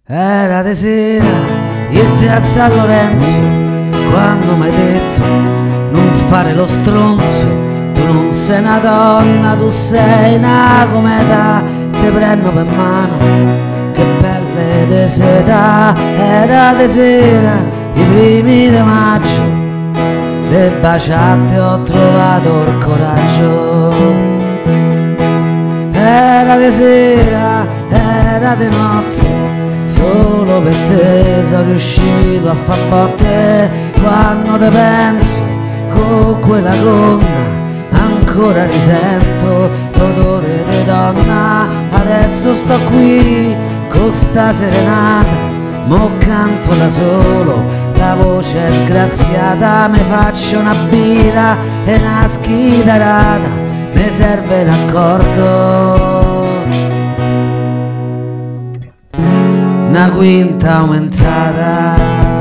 Era di sera, io e te a San Lorenzo, quando m'hai detto non fare lo stronzo. Tu non sei una donna, tu sei una cometa. Te prendo per mano, che pelle de seta. Era di sera, i primi di maggio, de baciate ho trovato il coraggio. Era di sera, era di notte, solo per te sono riuscito a far botte. Quando te penso con quella gonna ancora risento l'odore di donna. Adesso sto qui con sta serenata, mo canto da solo, la voce è sgraziata. Me faccio una birra e una schitarata, mi serve l'accordo, una quinta aumentata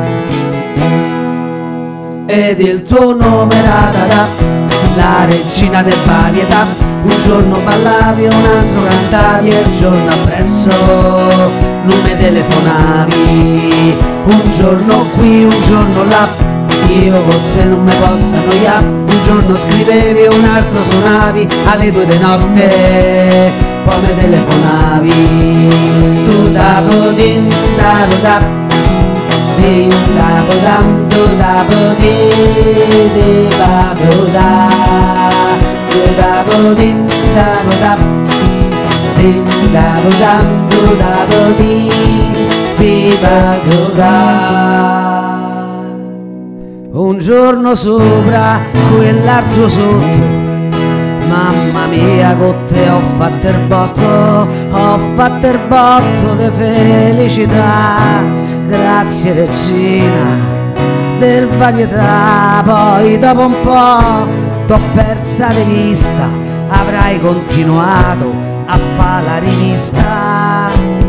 ed il tuo nome era la regina del varietà. Un giorno ballavi, un altro cantavi e il giorno appresso non mi telefonavi. Un giorno qui, un giorno là, io con te non mi posso annoiare. Un giorno scrivevi, un altro suonavi alle 2 di notte, poi mi telefonavi. Tu da podin, da da din da podam, tu da podin, di ba da, tu da podin, da da din da podam, tu da podin, di ba da. Un giorno sopra, quell'altro sotto, mamma mia con te ho fatto il botto, ho fatto il botto di felicità. Grazie regina del varietà. Poi dopo un po' t'ho persa di vista, avrai continuato a fare la rivista.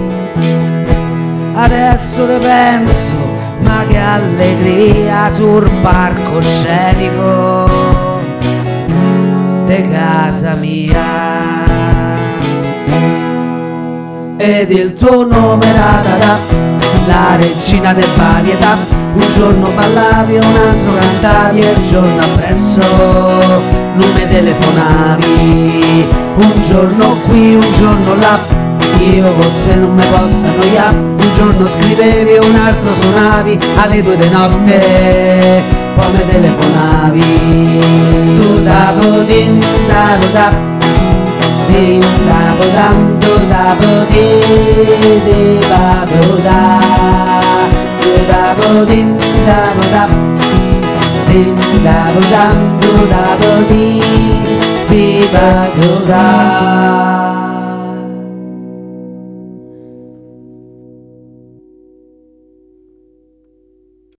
Adesso te penso, ma che allegria sul parco scenico de casa mia. Ed il tuo nome era la regina del varietà. Un giorno ballavi, un altro cantavi e il giorno appresso non mi telefonavi. Un giorno qui, un giorno là, io con te non mi posso annoiare. Un giorno scrivevi, un altro suonavi alle 2 di notte, poi mi telefonavi. Tu da podin, da da din da podam, tu da podin, di ba da, tu da podin, da da din da podam, tu da podin, di ba da.